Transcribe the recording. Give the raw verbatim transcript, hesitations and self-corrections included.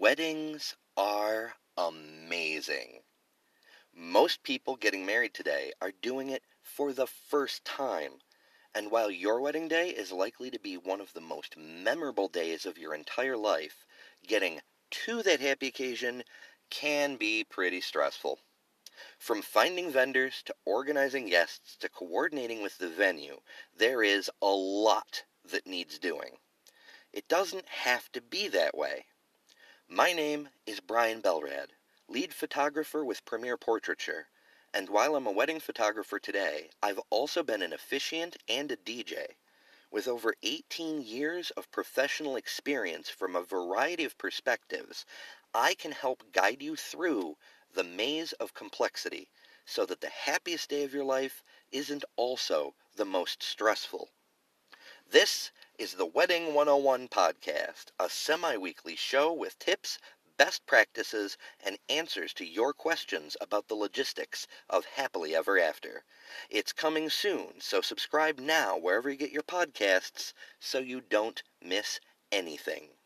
Weddings are amazing. Most people getting married today are doing it for the first time. And while your wedding day is likely to be one of the most memorable days of your entire life, getting to that happy occasion can be pretty stressful. From finding vendors to organizing guests to coordinating with the venue, there is a lot that needs doing. It doesn't have to be that way. My name is Brian Belrad, lead photographer with Premier Portraiture, and while I'm a wedding photographer today, I've also been an officiant and a D J. With over eighteen years of professional experience from a variety of perspectives, I can help guide you through the maze of complexity so that the happiest day of your life isn't also the most stressful. This is the Wedding one oh one podcast, a semi-weekly show with tips, best practices, and answers to your questions about the logistics of happily ever after. It's coming soon, so subscribe now wherever you get your podcasts so you don't miss anything.